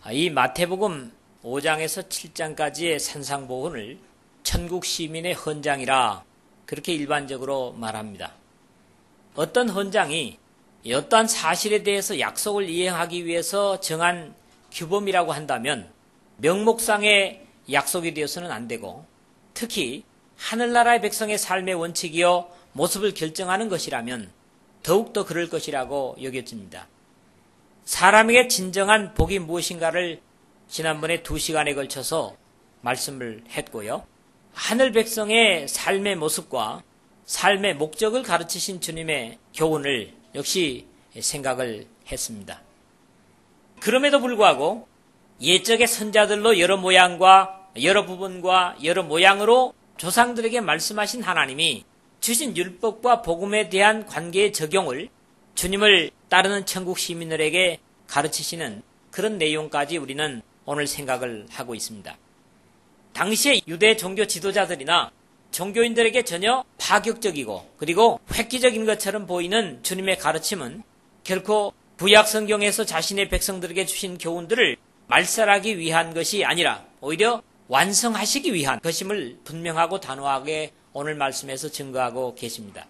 이 마태복음 5장에서 7장까지의 산상보훈을 천국 시민의 헌장이라 그렇게 일반적으로 말합니다. 어떤 헌장이 어떠한 사실에 대해서 약속을 이행하기 위해서 정한 규범이라고 한다면 명목상의 약속이 되어서는 안 되고, 특히 하늘나라의 백성의 삶의 원칙이요 모습을 결정하는 것이라면 더욱더 그럴 것이라고 여겨집니다. 사람에게 진정한 복이 무엇인가를 지난번에 2시간에 걸쳐서 말씀을 했고요. 하늘 백성의 삶의 모습과 삶의 목적을 가르치신 주님의 교훈을 역시 생각을 했습니다. 그럼에도 불구하고 옛적의 선자들로 여러 모양과 여러 부분과 여러 모양으로 조상들에게 말씀하신 하나님이 주신 율법과 복음에 대한 관계의 적용을 주님을 따르는 천국 시민들에게 가르치시는 그런 내용까지 우리는 오늘 생각을 하고 있습니다. 당시의 유대 종교 지도자들이나 종교인들에게 전혀 파격적이고 그리고 획기적인 것처럼 보이는 주님의 가르침은 결코 구약 성경에서 자신의 백성들에게 주신 교훈들을 말살하기 위한 것이 아니라 오히려 완성하시기 위한 것임을 분명하고 단호하게 오늘 말씀에서 증거하고 계십니다.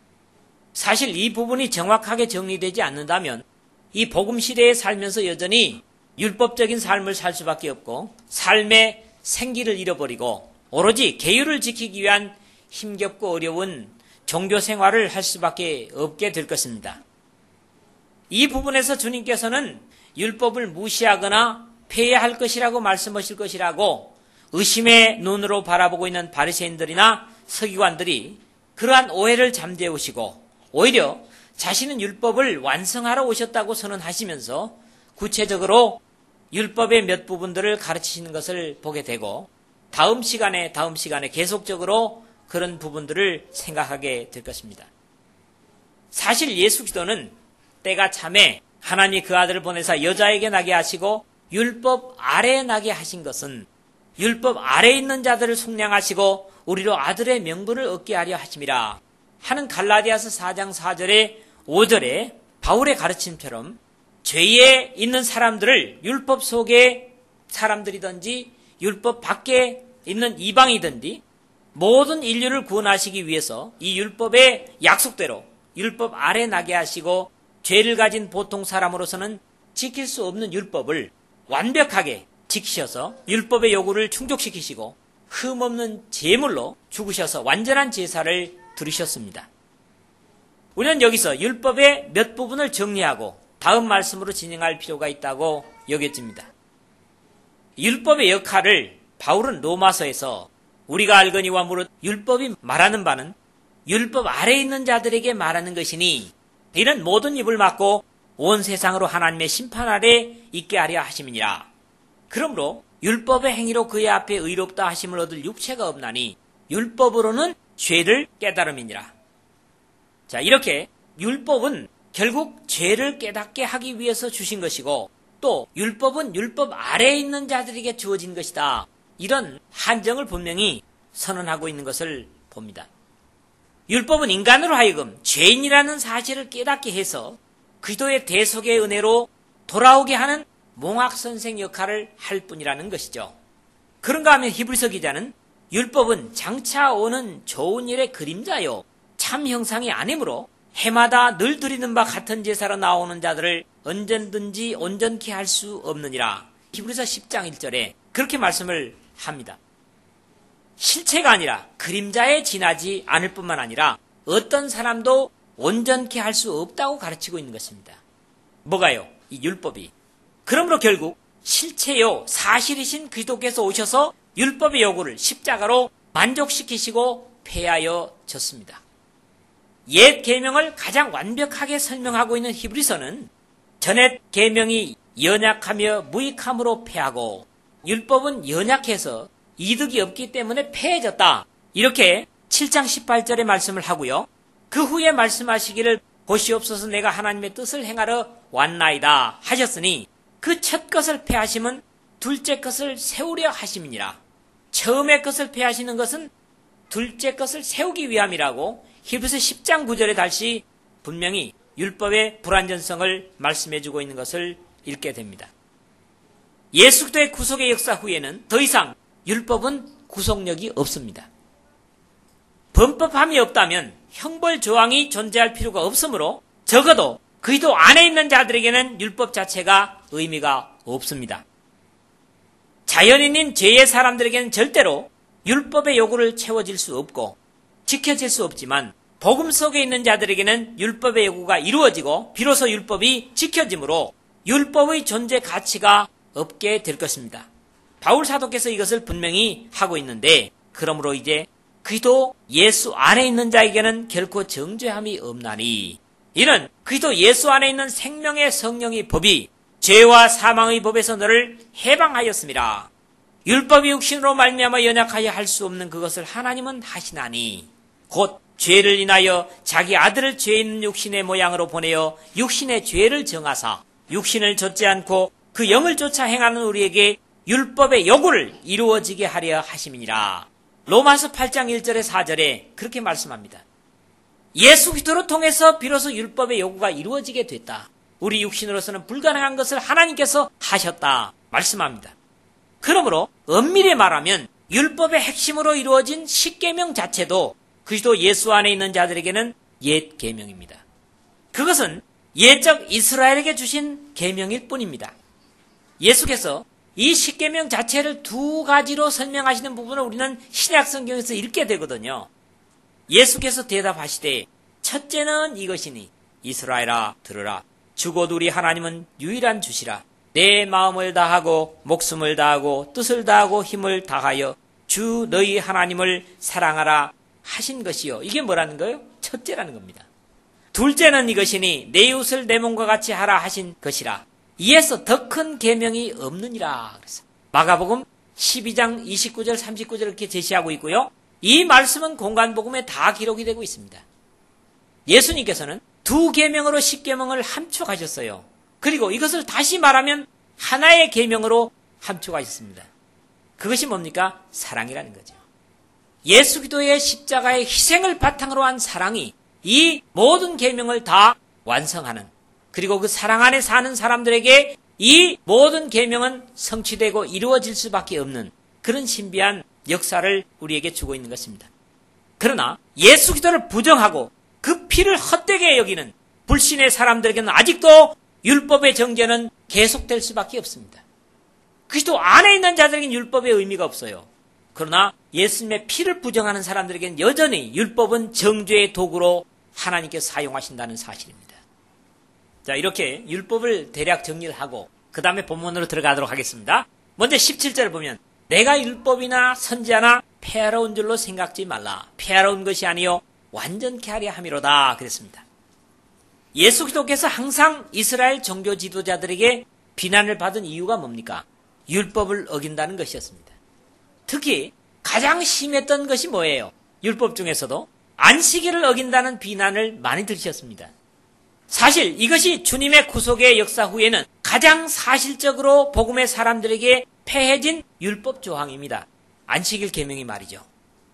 사실 이 부분이 정확하게 정리되지 않는다면 이 복음 시대에 살면서 여전히 율법적인 삶을 살 수밖에 없고 삶의 생기를 잃어버리고 오로지 계율을 지키기 위한 힘겹고 어려운 종교 생활을 할 수밖에 없게 될 것입니다. 이 부분에서 주님께서는 율법을 무시하거나 폐해할 것이라고 말씀하실 것이라고 의심의 눈으로 바라보고 있는 바리새인들이나 서기관들이 그러한 오해를 잠재우시고 오히려 자신은 율법을 완성하러 오셨다고 선언하시면서 구체적으로 율법의 몇 부분들을 가르치시는 것을 보게 되고 다음 시간에 계속적으로 그런 부분들을 생각하게 될 것입니다. 사실 예수 그리스도는 때가 참에 하나님이 그 아들을 보내사 여자에게 나게 하시고 율법 아래에 나게 하신 것은 율법 아래에 있는 자들을 속량하시고 우리로 아들의 명분을 얻게 하려 하심이라 하는 갈라디아서 4장 4절에 5절에 바울의 가르침처럼 죄에 있는 사람들을 율법 속의 사람들이든지 율법 밖에 있는 이방이든지 모든 인류를 구원하시기 위해서 이 율법의 약속대로 율법 아래 나게 하시고 죄를 가진 보통 사람으로서는 지킬 수 없는 율법을 완벽하게 지키셔서 율법의 요구를 충족시키시고 흠없는 제물로 죽으셔서 완전한 제사를 드리셨습니다. 우리는 여기서 율법의 몇 부분을 정리하고 다음 말씀으로 진행할 필요가 있다고 여겨집니다. 율법의 역할을 바울은 로마서에서 우리가 알거니와 무릇 율법이 말하는 바는 율법 아래에 있는 자들에게 말하는 것이니 이는 모든 입을 막고 온 세상으로 하나님의 심판 아래 있게 하려 하심이니라. 그러므로 율법의 행위로 그의 앞에 의롭다 하심을 얻을 육체가 없나니 율법으로는 죄를 깨달음이니라. 자, 이렇게 율법은 결국 죄를 깨닫게 하기 위해서 주신 것이고 또 율법은 율법 아래에 있는 자들에게 주어진 것이다. 이런 한정을 분명히 선언하고 있는 것을 봅니다. 율법은 인간으로 하여금 죄인이라는 사실을 깨닫게 해서 그리스도의 대속의 은혜로 돌아오게 하는 몽학선생 역할을 할 뿐이라는 것이죠. 그런가 하면 히브리서 기자는 율법은 장차 오는 좋은 일의 그림자요 참 형상이 아니므로 해마다 늘 드리는 바 같은 제사로 나오는 자들을 언제든지 온전케 할 수 없느니라. 히브리서 10장 1절에 그렇게 말씀을 합니다. 실체가 아니라 그림자에 지나지 않을 뿐만 아니라 어떤 사람도 온전케 할 수 없다고 가르치고 있는 것입니다. 뭐가요? 이 율법이. 그러므로 결국 실체요 사실이신 그리스도께서 오셔서 율법의 요구를 십자가로 만족시키시고 폐하여 졌습니다. 옛 계명을 가장 완벽하게 설명하고 있는 히브리서는 전옛 계명이 연약하며 무익함으로 폐하고 율법은 연약해서 이득이 없기 때문에 폐해졌다. 이렇게 7장 18절에 말씀을 하고요. 그 후에 말씀하시기를 보시옵소서 내가 하나님의 뜻을 행하러 왔나이다 하셨으니 그 첫 것을 폐하심은 둘째 것을 세우려 하심이니라. 처음의 것을 폐하시는 것은 둘째 것을 세우기 위함이라고 히브리서 10장 9절에 다시 분명히 율법의 불완전성을 말씀해주고 있는 것을 읽게 됩니다. 예수 그리스도의 구속의 역사 후에는 더 이상 율법은 구속력이 없습니다. 범법함이 없다면 형벌 조항이 존재할 필요가 없으므로 적어도 그리스도 안에 있는 자들에게는 율법 자체가 의미가 없습니다. 자연인인 죄의 사람들에게는 절대로 율법의 요구를 채워질 수 없고 지켜질 수 없지만 복음 속에 있는 자들에게는 율법의 요구가 이루어지고 비로소 율법이 지켜지므로 율법의 존재 가치가 없게 될 것입니다. 바울 사도께서 이것을 분명히 하고 있는데 그러므로 이제 그리스도 예수 안에 있는 자에게는 결코 정죄함이 없나니 이는 그리스도 예수 안에 있는 생명의 성령의 법이 죄와 사망의 법에서 너를 해방하였음이라. 율법이 육신으로 말미암아 연약하여 할 수 없는 그것을 하나님은 하시나니 곧 죄를 인하여 자기 아들을 죄 있는 육신의 모양으로 보내어 육신의 죄를 정하사 육신을 좇지 않고 그 영을 쫓아 행하는 우리에게 율법의 요구를 이루어지게 하려 하심이니라. 로마서 8장 1절에 4절에 그렇게 말씀합니다. 예수 그리스도를 통해서 비로소 율법의 요구가 이루어지게 됐다. 우리 육신으로서는 불가능한 것을 하나님께서 하셨다 말씀합니다. 그러므로 엄밀히 말하면 율법의 핵심으로 이루어진 십계명 자체도 그리스도 예수 안에 있는 자들에게는 옛 계명입니다. 그것은 옛적 이스라엘에게 주신 계명일 뿐입니다. 예수께서 이 십계명 자체를 두 가지로 설명하시는 부분을 우리는 신약 성경에서 읽게 되거든요. 예수께서 대답하시되 첫째는 이것이니 이스라엘아 들으라. 주곧 우리 하나님은 유일한 주시라. 내 마음을 다하고 목숨을 다하고 뜻을 다하고 힘을 다하여 주 너희 하나님을 사랑하라 하신 것이요. 이게 뭐라는 거예요? 첫째라는 겁니다. 둘째는 이것이니 내 이웃을 내 몸과 같이 하라 하신 것이라. 이에서 더 큰 계명이 없느니라. 그래서 마가복음 12장 29절 39절 이렇게 제시하고 있고요. 이 말씀은 공간복음에 다 기록이 되고 있습니다. 예수님께서는 두 계명으로 십계명을 함축하셨어요. 그리고 이것을 다시 말하면 하나의 계명으로 함축하셨습니다. 그것이 뭡니까? 사랑이라는 거죠. 예수 그리스도의 십자가의 희생을 바탕으로 한 사랑이 이 모든 계명을 다 완성하는, 그리고 그 사랑 안에 사는 사람들에게 이 모든 계명은 성취되고 이루어질 수밖에 없는 그런 신비한 역사를 우리에게 주고 있는 것입니다. 그러나 예수 그리스도를 부정하고 그 피를 헛되게 여기는 불신의 사람들에게는 아직도 율법의 정죄는 계속될 수밖에 없습니다. 그리스도 안에 있는 자들에게는 율법의 의미가 없어요. 그러나 예수님의 피를 부정하는 사람들에게는 여전히 율법은 정죄의 도구로 하나님께서 사용하신다는 사실입니다. 자, 이렇게 율법을 대략 정리를 하고 그 다음에 본문으로 들어가도록 하겠습니다. 먼저 17절을 보면 내가 율법이나 선지자나 폐하러운 줄로 생각지 말라. 폐하러운 것이 아니요 완전케 하려 함이로다 그랬습니다. 예수 그리스도께서 항상 이스라엘 종교 지도자들에게 비난을 받은 이유가 뭡니까? 율법을 어긴다는 것이었습니다. 특히 가장 심했던 것이 뭐예요? 율법 중에서도 안식일을 어긴다는 비난을 많이 들으셨습니다. 사실 이것이 주님의 구속의 역사 후에는 가장 사실적으로 복음의 사람들에게 폐해진 율법 조항입니다. 안식일 계명이 말이죠.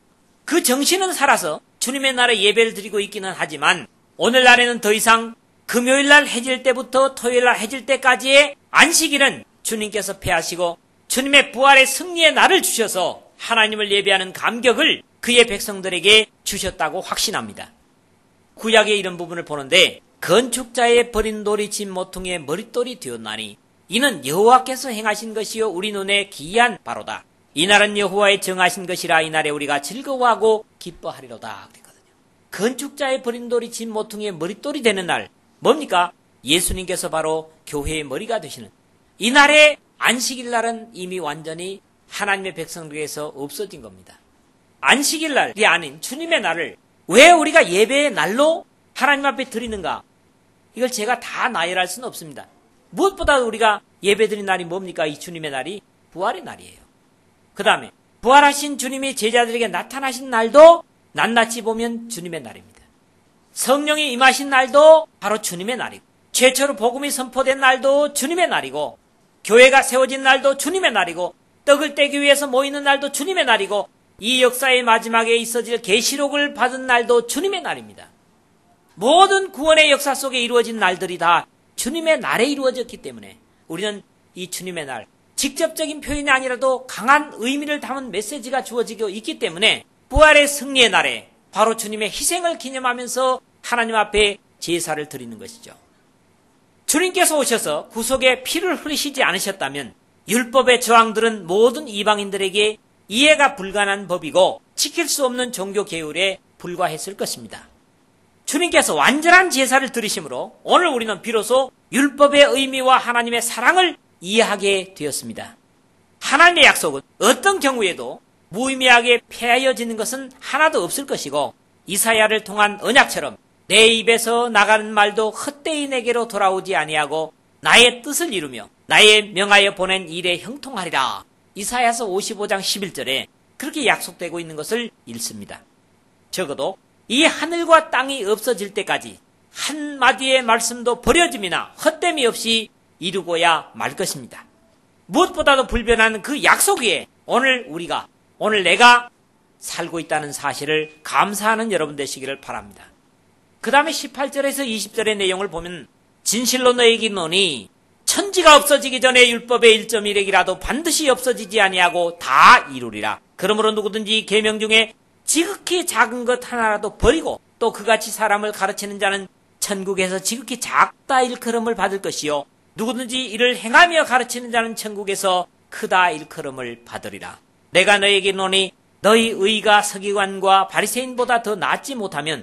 그 정신은 살아서 주님의 날에 예배를 드리고 있기는 하지만 오늘날에는 더 이상 금요일날 해질 때부터 토요일날 해질 때까지의 안식일은 주님께서 폐하시고 주님의 부활의 승리의 날을 주셔서 하나님을 예배하는 감격을 그의 백성들에게 주셨다고 확신합니다. 구약의 이런 부분을 보는데 건축자의 버린 돌이 진 모퉁이의 머릿돌이 되었나니 이는 여호와께서 행하신 것이요 우리 눈에 기이한 바로다. 이날은 여호와의 정하신 것이라 이날에 우리가 즐거워하고 기뻐하리로다. 그랬거든요. 건축자의 버린 돌이 진 모퉁이의 머릿돌이 되는 날 뭡니까? 예수님께서 바로 교회의 머리가 되시는 이날의 안식일 날은 이미 완전히 하나님의 백성들에게서 없어진 겁니다. 안식일 날이 아닌 주님의 날을 왜 우리가 예배의 날로 하나님 앞에 드리는가? 이걸 제가 다 나열할 수는 없습니다. 무엇보다 우리가 예배드린 날이 뭡니까? 이 주님의 날이 부활의 날이에요. 그 다음에 부활하신 주님이 제자들에게 나타나신 날도 낱낱이 보면 주님의 날입니다. 성령이 임하신 날도 바로 주님의 날이고 최초로 복음이 선포된 날도 주님의 날이고 교회가 세워진 날도 주님의 날이고 떡을 떼기 위해서 모이는 날도 주님의 날이고 이 역사의 마지막에 있어질 계시록을 받은 날도 주님의 날입니다. 모든 구원의 역사 속에 이루어진 날들이 다 주님의 날에 이루어졌기 때문에 우리는 이 주님의 날, 직접적인 표현이 아니라도 강한 의미를 담은 메시지가 주어지고 있기 때문에 부활의 승리의 날에 바로 주님의 희생을 기념하면서 하나님 앞에 제사를 드리는 것이죠. 주님께서 오셔서 구속의 피를 흘리시지 않으셨다면 율법의 저항들은 모든 이방인들에게 이해가 불가능한 법이고 지킬 수 없는 종교 계율에 불과했을 것입니다. 주님께서 완전한 제사를 드리심으로 오늘 우리는 비로소 율법의 의미와 하나님의 사랑을 이해하게 되었습니다. 하나님의 약속은 어떤 경우에도 무의미하게 폐하여지는 것은 하나도 없을 것이고 이사야를 통한 언약처럼 내 입에서 나가는 말도 헛되이 내게로 돌아오지 아니하고 나의 뜻을 이루며 나의 명하여 보낸 일에 형통하리라. 이사야서 55장 11절에 그렇게 약속되고 있는 것을 읽습니다. 적어도 이 하늘과 땅이 없어질 때까지 한마디의 말씀도 버려짐이나 헛됨이 없이 이루고야 말 것입니다. 무엇보다도 불변한 그 약속 위에 오늘 내가 살고 있다는 사실을 감사하는 여러분 되시기를 바랍니다. 그 다음에 18절에서 20절의 내용을 보면 진실로 너에게 이르노니 천지가 없어지기 전에 율법의 1.1핵이라도 반드시 없어지지 아니하고 다 이루리라. 그러므로 누구든지 계명 중에 지극히 작은 것 하나라도 버리고 또 그같이 사람을 가르치는 자는 천국에서 지극히 작다 일컬음을 받을 것이요 누구든지 이를 행하며 가르치는 자는 천국에서 크다 일컬음을 받으리라. 내가 너에게 이르노니 너희 의가 서기관과 바리새인보다 더 낫지 못하면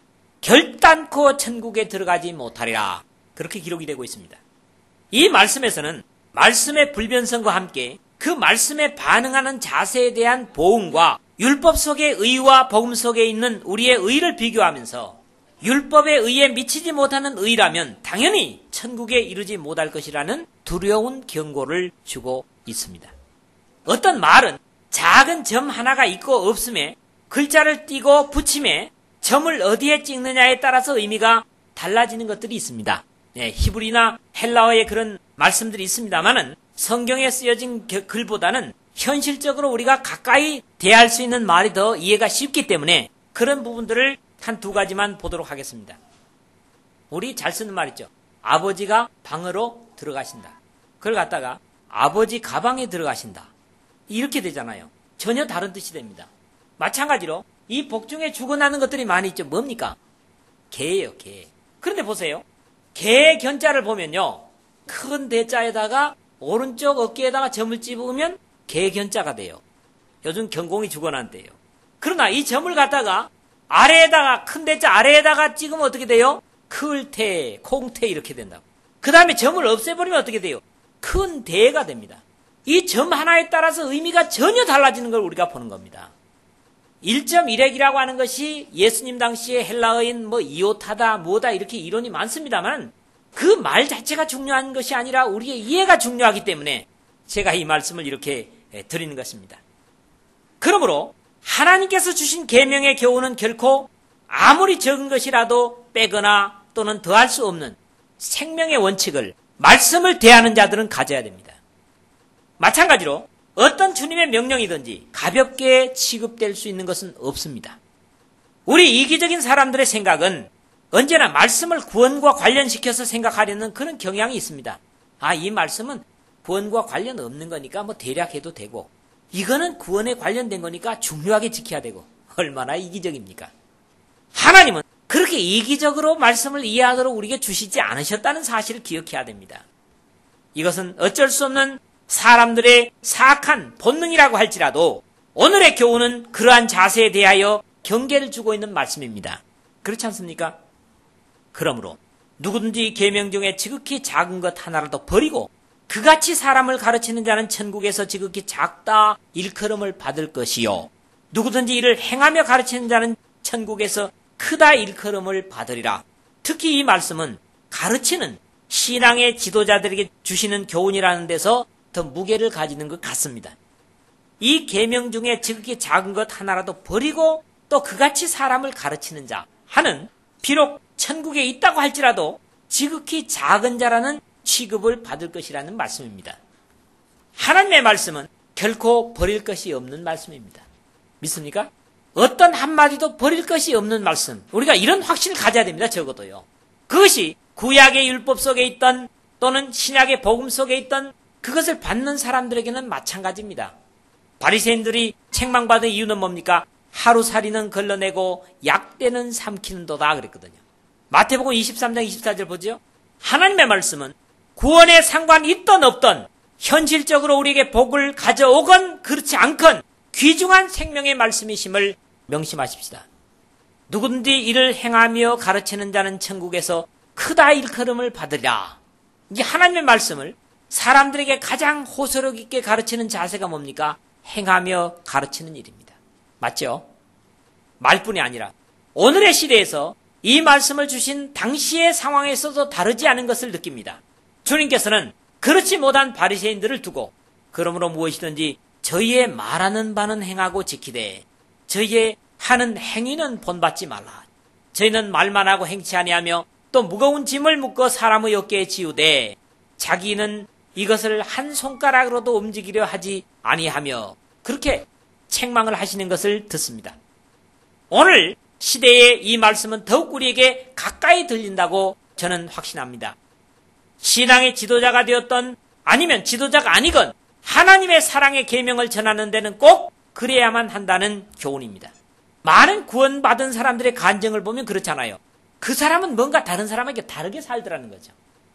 결단코 천국에 들어가지 못하리라. 그렇게 기록이 되고 있습니다. 이 말씀에서는 말씀의 불변성과 함께 그 말씀에 반응하는 자세에 대한 보응과 율법 속의 의와 복음 속에 있는 우리의 의를 비교하면서 율법의 의에 미치지 못하는 의라면 당연히 천국에 이르지 못할 것이라는 두려운 경고를 주고 있습니다. 어떤 말은 작은 점 하나가 있고 없음에 글자를 띄고 붙임에 점을 어디에 찍느냐에 따라서 의미가 달라지는 것들이 있습니다. 히브리나 헬라어의 그런 말씀들이 있습니다만은 성경에 쓰여진 글보다는 현실적으로 우리가 가까이 대할 수 있는 말이 더 이해가 쉽기 때문에 그런 부분들을 한 두 가지만 보도록 하겠습니다. 우리 잘 쓰는 말 있죠. 아버지가 방으로 들어가신다. 그걸 갖다가 아버지 가방에 들어가신다. 이렇게 되잖아요. 전혀 다른 뜻이 됩니다. 마찬가지로 이 복중에 죽어나는 것들이 많이 있죠. 뭡니까? 개예요, 개. 그런데 보세요. 개의 견자를 보면요. 큰 대자에다가 오른쪽 어깨에다가 점을 집으면 개 견자가 돼요. 요즘 경공이 죽어난대요. 그러나 이 점을 갖다가 아래에다가 큰 대자 아래에다가 찍으면 어떻게 돼요? 클태, 콩태 이렇게 된다고. 그 다음에 점을 없애버리면 어떻게 돼요? 큰 대가 됩니다. 이 점 하나에 따라서 의미가 전혀 달라지는 걸 우리가 보는 겁니다. 1.1핵이라고 하는 것이 예수님 당시에 헬라어인 이오타다 뭐다 이렇게 이론이 많습니다만 그 말 자체가 중요한 것이 아니라 우리의 이해가 중요하기 때문에 제가 이 말씀을 이렇게 드리는 것입니다. 그러므로 하나님께서 주신 계명의 교훈은 결코 아무리 적은 것이라도 빼거나 또는 더할 수 없는 생명의 원칙을 말씀을 대하는 자들은 가져야 됩니다. 마찬가지로 어떤 주님의 명령이든지 가볍게 취급될 수 있는 것은 없습니다. 우리 이기적인 사람들의 생각은 언제나 말씀을 구원과 관련시켜서 생각하려는 그런 경향이 있습니다. 이 말씀은 구원과 관련 없는 거니까 대략 해도 되고 이거는 구원에 관련된 거니까 중요하게 지켜야 되고 얼마나 이기적입니까? 하나님은 그렇게 이기적으로 말씀을 이해하도록 우리에게 주시지 않으셨다는 사실을 기억해야 됩니다. 이것은 어쩔 수 없는 사람들의 사악한 본능이라고 할지라도 오늘의 교훈은 그러한 자세에 대하여 경계를 주고 있는 말씀입니다. 그렇지 않습니까? 그러므로 누구든지 계명 중에 지극히 작은 것 하나라도 버리고 그같이 사람을 가르치는 자는 천국에서 지극히 작다 일컬음을 받을 것이요 누구든지 이를 행하며 가르치는 자는 천국에서 크다 일컬음을 받으리라. 특히 이 말씀은 가르치는 신앙의 지도자들에게 주시는 교훈이라는 데서 더 무게를 가지는 것 같습니다. 이 계명 중에 지극히 작은 것 하나라도 버리고 또 그같이 사람을 가르치는 자 하는 비록 천국에 있다고 할지라도 지극히 작은 자라는 취급을 받을 것이라는 말씀입니다. 하나님의 말씀은 결코 버릴 것이 없는 말씀입니다. 믿습니까? 어떤 한마디도 버릴 것이 없는 말씀. 우리가 이런 확신을 가져야 됩니다. 적어도요. 그것이 구약의 율법 속에 있던 또는 신약의 복음 속에 있던 그것을 받는 사람들에게는 마찬가지입니다. 바리새인들이 책망받은 이유는 뭡니까? 하루살이는 걸러내고 약대는 삼키는도다 그랬거든요. 마태복음 23장 24절 보죠. 하나님의 말씀은 구원에 상관이 있던 없던 현실적으로 우리에게 복을 가져오건 그렇지 않건 귀중한 생명의 말씀이심을 명심하십시다. 누구든지 이를 행하며 가르치는 자는 천국에서 크다 일컬음을 받으리라. 이게 하나님의 말씀을 사람들에게 가장 호소력 있게 가르치는 자세가 뭡니까? 행하며 가르치는 일입니다. 맞죠? 말뿐이 아니라 오늘의 시대에서 이 말씀을 주신 당시의 상황에서도 다르지 않은 것을 느낍니다. 주님께서는 그렇지 못한 바리새인들을 두고 그러므로 무엇이든지 저희의 말하는 바는 행하고 지키되 저희의 하는 행위는 본받지 말라. 저희는 말만 하고 행치 아니하며 또 무거운 짐을 묶어 사람의 어깨에 지우되 자기는 이것을 한 손가락으로도 움직이려 하지 아니하며 그렇게 책망을 하시는 것을 듣습니다. 오늘 시대에 이 말씀은 더욱 우리에게 가까이 들린다고 저는 확신합니다. 신앙의 지도자가 되었던 아니면 지도자가 아니건 하나님의 사랑의 계명을 전하는 데는 꼭 그래야만 한다는 교훈입니다. 많은 구원받은 사람들의 간증을 보면 그렇잖아요. 그 사람은 뭔가 다른 사람에게 다르게 살더라는 거죠.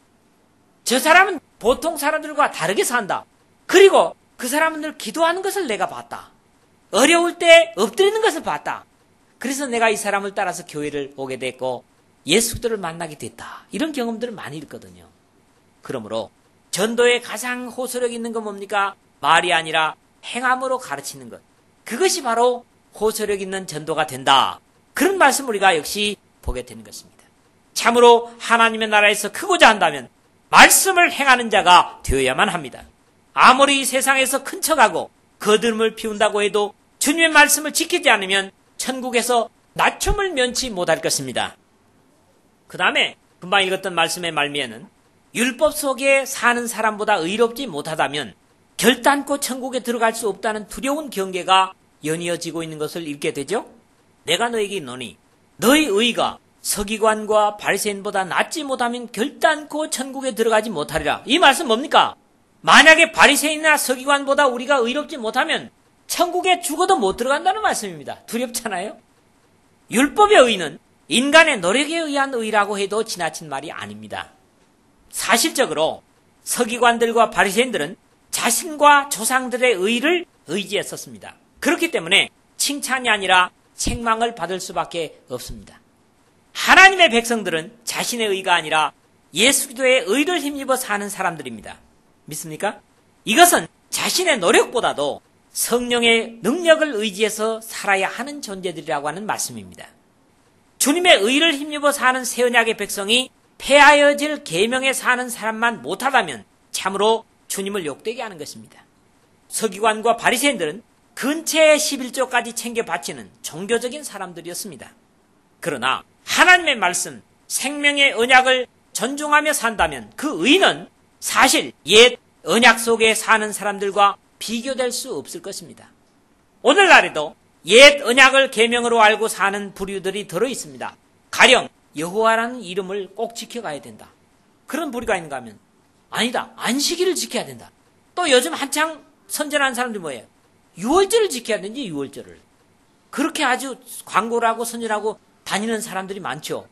저 사람은 보통 사람들과 다르게 산다. 그리고 그 사람은 늘 기도하는 것을 내가 봤다. 어려울 때 엎드리는 것을 봤다. 그래서 내가 이 사람을 따라서 교회를 오게 됐고 예수들을 만나게 됐다. 이런 경험들을 많이 읽거든요. 그러므로 전도에 가장 호소력 있는 건 뭡니까? 말이 아니라 행함으로 가르치는 것. 그것이 바로 호소력 있는 전도가 된다. 그런 말씀 우리가 역시 보게 되는 것입니다. 참으로 하나님의 나라에서 크고자 한다면 말씀을 행하는 자가 되어야만 합니다. 아무리 세상에서 큰 척하고 거듭을 피운다고 해도 주님의 말씀을 지키지 않으면 천국에서 낮춤을 면치 못할 것입니다. 그 다음에 금방 읽었던 말씀의 말미에는 율법 속에 사는 사람보다 의롭지 못하다면 결단코 천국에 들어갈 수 없다는 두려운 경계가 연이어지고 있는 것을 읽게 되죠. 내가 너에게 이르노니 너희 의가 서기관과 바리새인보다 낫지 못하면 결단코 천국에 들어가지 못하리라. 이 말씀 뭡니까? 만약에 바리새인이나 서기관보다 우리가 의롭지 못하면 천국에 죽어도 못 들어간다는 말씀입니다. 두렵잖아요? 율법의 의는 인간의 노력에 의한 의라고 해도 지나친 말이 아닙니다. 사실적으로 서기관들과 바리새인들은 자신과 조상들의 의를 의지했었습니다. 그렇기 때문에 칭찬이 아니라 책망을 받을 수밖에 없습니다. 하나님의 백성들은 자신의 의가 아니라 예수 그리스도의 의를 힘입어 사는 사람들입니다. 믿습니까? 이것은 자신의 노력보다도 성령의 능력을 의지해서 살아야 하는 존재들이라고 하는 말씀입니다. 주님의 의를 힘입어 사는 새 언약의 백성이 폐하여질 계명에 사는 사람만 못하다면 참으로 주님을 욕되게 하는 것입니다. 서기관과 바리새인들은 근처의 11조까지 챙겨 바치는 종교적인 사람들이었습니다. 그러나 하나님의 말씀, 생명의 언약을 존중하며 산다면 그 의는 사실 옛 언약 속에 사는 사람들과 비교될 수 없을 것입니다. 오늘날에도 옛 언약을 계명으로 알고 사는 부류들이 들어있습니다. 가령 여호와라는 이름을 꼭 지켜가야 된다. 그런 부류가 있는가 하면 아니다. 안식일을 지켜야 된다. 또 요즘 한창 선전하는 사람들이 뭐예요? 유월절을 지켜야 되는지 유월절을. 그렇게 아주 광고를 하고 선전하고 다니는 사람들이 많죠.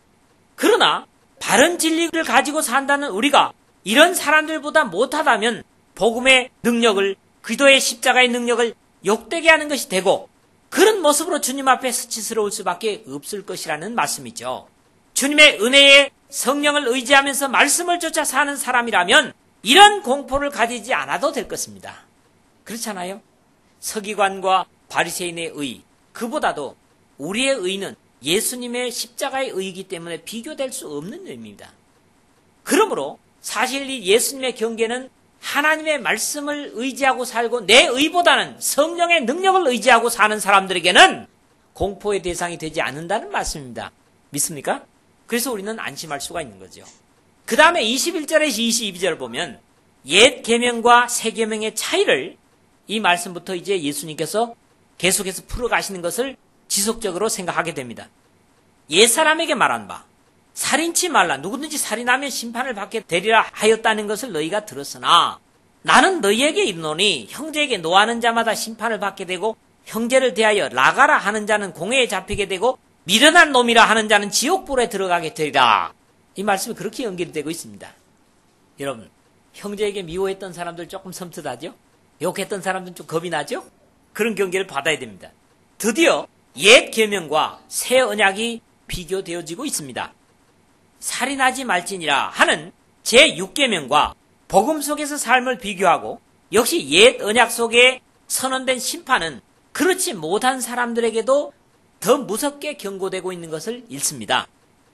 그러나 바른 진리를 가지고 산다는 우리가 이런 사람들보다 못하다면 복음의 능력을, 기도의 십자가의 능력을 욕되게 하는 것이 되고 그런 모습으로 주님 앞에 수치스러울 수밖에 없을 것이라는 말씀이죠. 주님의 은혜에 성령을 의지하면서 말씀을 쫓아 사는 사람이라면 이런 공포를 가지지 않아도 될 것입니다. 그렇잖아요? 서기관과 바리새인의 의, 그보다도 우리의 의는 예수님의 십자가의 의이기 때문에 비교될 수 없는 의미입니다. 그러므로 사실 이 예수님의 경계는 하나님의 말씀을 의지하고 살고 내 의보다는 성령의 능력을 의지하고 사는 사람들에게는 공포의 대상이 되지 않는다는 말씀입니다. 믿습니까? 그래서 우리는 안심할 수가 있는 거죠. 그 다음에 21절에서 22절을 보면 옛 계명과 새 계명의 차이를 이 말씀부터 이제 예수님께서 계속해서 풀어가시는 것을 지속적으로 생각하게 됩니다. 옛사람에게 말한 바 살인치 말라. 누구든지 살인하면 심판을 받게 되리라 하였다는 것을 너희가 들었으나 나는 너희에게 이르노니 형제에게 노하는 자마다 심판을 받게 되고 형제를 대하여 나가라 하는 자는 공회에 잡히게 되고 미련한 놈이라 하는 자는 지옥불에 들어가게 되리라. 이 말씀이 그렇게 연결되고 있습니다. 여러분, 형제에게 미워했던 사람들 조금 섬뜩하죠? 욕했던 사람들은 좀 겁이 나죠? 그런 경계를 받아야 됩니다. 드디어 옛 계명과 새 언약이 비교되어지고 있습니다. 살인하지 말지니라 하는 제6계명과 복음 속에서 삶을 비교하고 역시 옛 언약 속에 선언된 심판은 그렇지 못한 사람들에게도 더 무섭게 경고되고 있는 것을 읽습니다.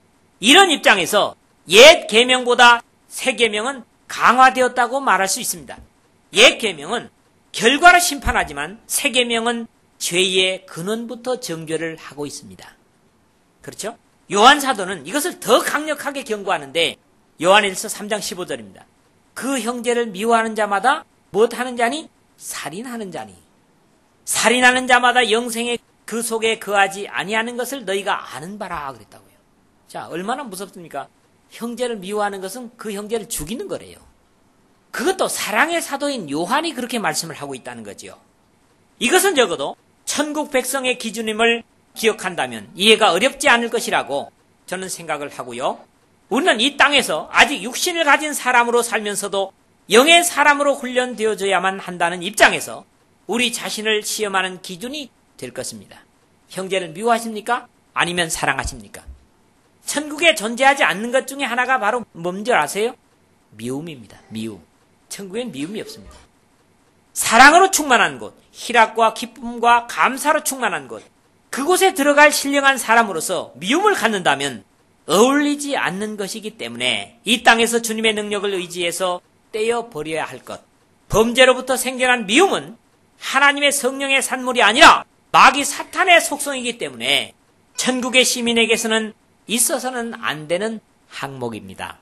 이런 입장에서 옛 계명보다 새 계명은 강화되었다고 말할 수 있습니다. 옛 계명은 결과로 심판하지만 새 계명은 죄의 근원부터 정죄를 하고 있습니다. 그렇죠? 요한 사도는 이것을 더 강력하게 경고하는데 요한일서 3장 15절입니다. 그 형제를 미워하는 자마다 무엇하는 자니? 살인하는 자니. 살인하는 자마다 영생의 그 속에 거하지 아니하는 것을 너희가 아는 바라 그랬다고요. 자, 얼마나 무섭습니까? 형제를 미워하는 것은 그 형제를 죽이는 거래요. 그것도 사랑의 사도인 요한이 그렇게 말씀을 하고 있다는 거지요. 이것은 적어도 천국 백성의 기준임을 기억한다면 이해가 어렵지 않을 것이라고 저는 생각을 하고요. 우리는 이 땅에서 아직 육신을 가진 사람으로 살면서도 영의 사람으로 훈련되어져야만 한다는 입장에서 우리 자신을 시험하는 기준이 될 것입니다. 형제를 미워하십니까? 아니면 사랑하십니까? 천국에 존재하지 않는 것 중에 하나가 바로 뭔지 아세요? 미움입니다. 미움. 천국엔 미움이 없습니다. 사랑으로 충만한 곳, 희락과 기쁨과 감사로 충만한 곳, 그곳에 들어갈 신령한 사람으로서 미움을 갖는다면 어울리지 않는 것이기 때문에 이 땅에서 주님의 능력을 의지해서 떼어버려야 할 것. 범죄로부터 생겨난 미움은 하나님의 성령의 산물이 아니라 마귀 사탄의 속성이기 때문에 천국의 시민에게서는 있어서는 안 되는 항목입니다.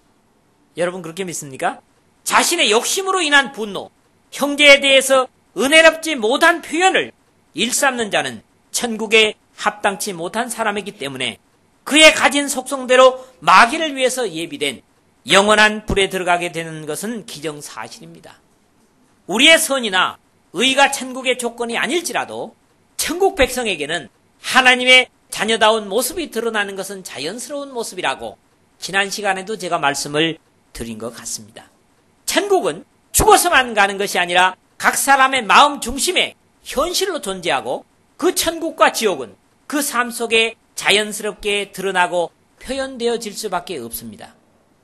여러분 그렇게 믿습니까? 자신의 욕심으로 인한 분노, 형제에 대해서 은혜롭지 못한 표현을 일삼는 자는 천국에 합당치 못한 사람이기 때문에 그의 가진 속성대로 마귀를 위해서 예비된 영원한 불에 들어가게 되는 것은 기정사실입니다. 우리의 선이나 의가 천국의 조건이 아닐지라도 천국 백성에게는 하나님의 자녀다운 모습이 드러나는 것은 자연스러운 모습이라고 지난 시간에도 제가 말씀을 드린 것 같습니다. 천국은 죽어서만 가는 것이 아니라 각 사람의 마음 중심에 현실로 존재하고 그 천국과 지옥은 그 삶 속에 자연스럽게 드러나고 표현되어질 수밖에 없습니다.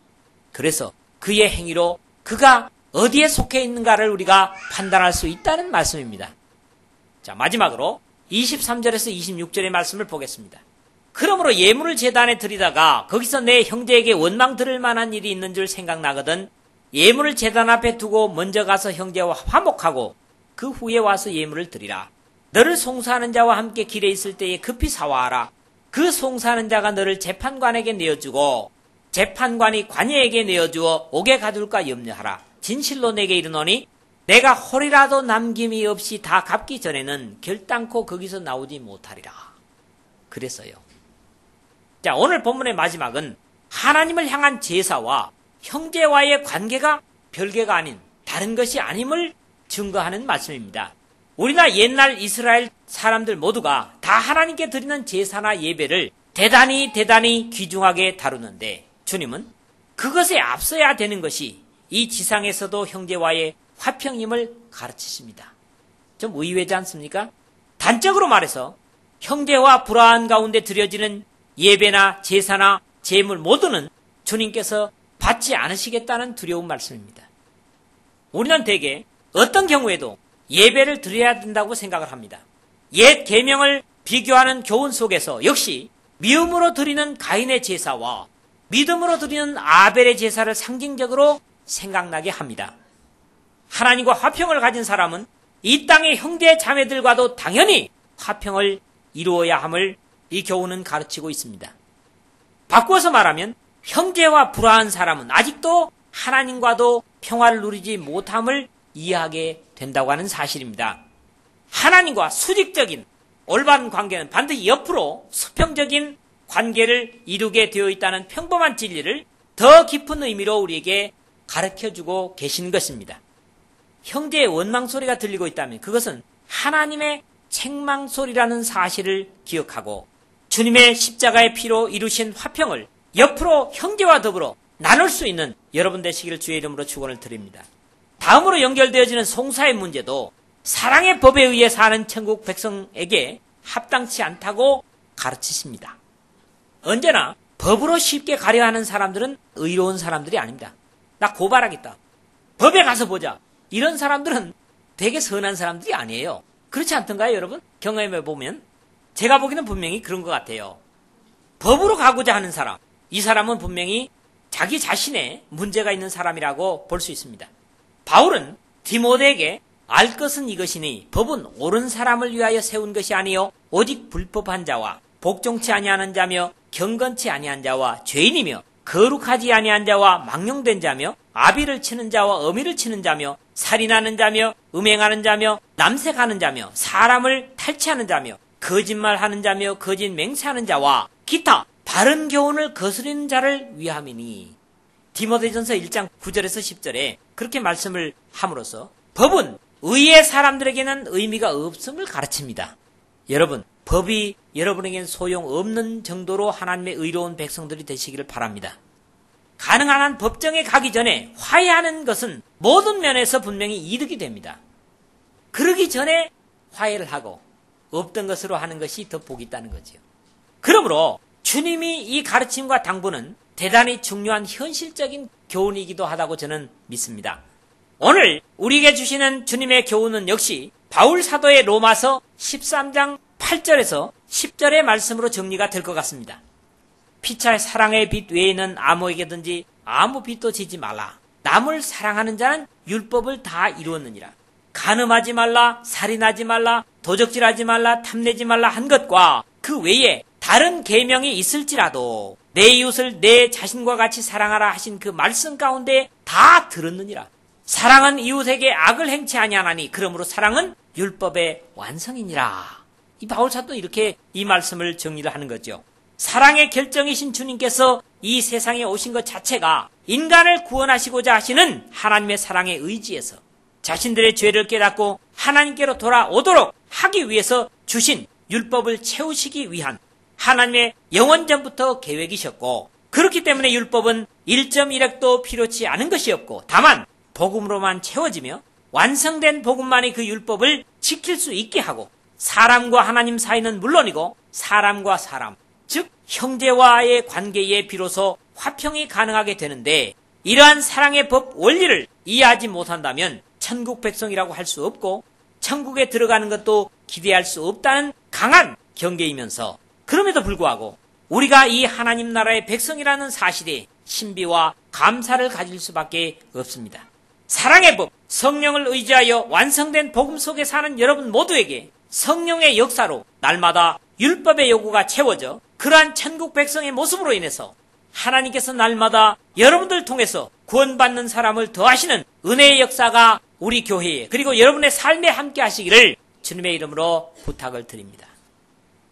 그래서 그의 행위로 그가 어디에 속해 있는가를 우리가 판단할 수 있다는 말씀입니다. 자, 마지막으로 23절에서 26절의 말씀을 보겠습니다. 그러므로 예물을 제단에 드리다가 거기서 내 형제에게 원망 들을 만한 일이 있는 줄 생각나거든 예물을 제단 앞에 두고 먼저 가서 형제와 화목하고 그 후에 와서 예물을 드리라. 너를 송사하는 자와 함께 길에 있을 때에 급히 사와하라. 그 송사하는 자가 너를 재판관에게 내어주고 재판관이 관예에게 내어주어 옥에 가둘까 염려하라. 진실로 내게 이르노니 내가 홀이라도 남김이 없이 다 갚기 전에는 결단코 거기서 나오지 못하리라. 그랬어요. 자, 오늘 본문의 마지막은 하나님을 향한 제사와 형제와의 관계가 별개가 아닌 다른 것이 아님을 증거하는 말씀입니다. 우리나 옛날 이스라엘 사람들 모두가 다 하나님께 드리는 제사나 예배를 대단히 귀중하게 다루는데 주님은 그것에 앞서야 되는 것이 이 지상에서도 형제와의 화평임을 가르치십니다. 좀 의외지 않습니까? 단적으로 말해서 형제와 불화한 가운데 드려지는 예배나 제사나 제물 모두는 주님께서 받지 않으시겠다는 두려운 말씀입니다. 우리는 대개 어떤 경우에도 예배를 드려야 된다고 생각을 합니다. 옛 계명을 비교하는 교훈 속에서 역시 미움으로 드리는 가인의 제사와 믿음으로 드리는 아벨의 제사를 상징적으로 생각나게 합니다. 하나님과 화평을 가진 사람은 이 땅의 형제 자매들과도 당연히 화평을 이루어야 함을 이 교훈은 가르치고 있습니다. 바꾸어서 말하면 형제와 불화한 사람은 아직도 하나님과도 평화를 누리지 못함을 이해하게 된다고 하는 사실입니다. 하나님과 수직적인 올바른 관계는 반드시 옆으로 수평적인 관계를 이루게 되어 있다는 평범한 진리를 더 깊은 의미로 우리에게 가르쳐주고 계신 것입니다. 형제의 원망 소리가 들리고 있다면 그것은 하나님의 책망 소리라는 사실을 기억하고 주님의 십자가의 피로 이루신 화평을 옆으로 형제와 더불어 나눌 수 있는 여러분 되시기를 주의 이름으로 축원을 드립니다. 다음으로 연결되어지는 송사의 문제도 사랑의 법에 의해 사는 천국 백성에게 합당치 않다고 가르치십니다. 언제나 법으로 쉽게 가려 하는 사람들은 의로운 사람들이 아닙니다. 나 고발하겠다. 법에 가서 보자. 이런 사람들은 되게 선한 사람들이 아니에요. 그렇지 않던가요, 여러분? 경험해 보면 제가 보기에는 분명히 그런 것 같아요. 법으로 가고자 하는 사람, 이 사람은 분명히 자기 자신의 문제가 있는 사람이라고 볼 수 있습니다. 바울은 디모데에게 알 것은 이것이니 법은 옳은 사람을 위하여 세운 것이 아니요 오직 불법한 자와 복종치 아니하는 자며 경건치 아니한 자와 죄인이며 거룩하지 아니한 자와 망령된 자며 아비를 치는 자와 어미를 치는 자며 살인하는 자며 음행하는 자며 남색하는 자며 사람을 탈취하는 자며 거짓말하는 자며 거짓 맹세하는 자와 기타 바른 교훈을 거스르는 자를 위함이니. 디모데전서 1장 9절에서 10절에 그렇게 말씀을 함으로써 법은 의의 사람들에게는 의미가 없음을 가르칩니다. 여러분, 법이 여러분에게는 소용없는 정도로 하나님의 의로운 백성들이 되시기를 바랍니다. 가능한 한 법정에 가기 전에 화해하는 것은 모든 면에서 분명히 이득이 됩니다. 그러기 전에 화해를 하고 없던 것으로 하는 것이 더 복이 있다는 거죠. 그러므로 주님이 이 가르침과 당부는 대단히 중요한 현실적인 교훈이기도 하다고 저는 믿습니다. 오늘 우리에게 주시는 주님의 교훈은 역시 바울 사도의 로마서 13장 8절에서 10절의 말씀으로 정리가 될 것 같습니다. 피차 사랑의 빚 외에는 아무에게든지 아무 빚도 지지 말라. 남을 사랑하는 자는 율법을 다 이루었느니라. 간음하지 말라, 살인하지 말라, 도적질하지 말라, 탐내지 말라 한 것과 그 외에 다른 계명이 있을지라도 내 이웃을 내 자신과 같이 사랑하라 하신 그 말씀 가운데 다 들었느니라. 사랑은 이웃에게 악을 행치 아니하나니 그러므로 사랑은 율법의 완성이니라. 이 바울 사도는 이렇게 이 말씀을 정리를 하는 거죠. 사랑의 결정이신 주님께서 이 세상에 오신 것 자체가 인간을 구원하시고자 하시는 하나님의 사랑의 의지에서 자신들의 죄를 깨닫고 하나님께로 돌아오도록 하기 위해서 주신 율법을 채우시기 위한 하나님의 영원전부터 계획이셨고, 그렇기 때문에 율법은 1.1획도 필요치 않은 것이 없고 다만 복음으로만 채워지며 완성된 복음만이 그 율법을 지킬 수 있게 하고 사람과 하나님 사이는 물론이고 사람과 사람, 즉 형제와의 관계에 비로소 화평이 가능하게 되는데, 이러한 사랑의 법 원리를 이해하지 못한다면 천국 백성이라고 할 수 없고 천국에 들어가는 것도 기대할 수 없다는 강한 경계이면서, 그럼에도 불구하고 우리가 이 하나님 나라의 백성이라는 사실에 신비와 감사를 가질 수밖에 없습니다. 사랑의 법, 성령을 의지하여 완성된 복음 속에 사는 여러분 모두에게 성령의 역사로 날마다 율법의 요구가 채워져 그러한 천국 백성의 모습으로 인해서 하나님께서 날마다 여러분들 통해서 구원받는 사람을 더하시는 은혜의 역사가 우리 교회에 그리고 여러분의 삶에 함께 하시기를 주님의 이름으로 부탁을 드립니다.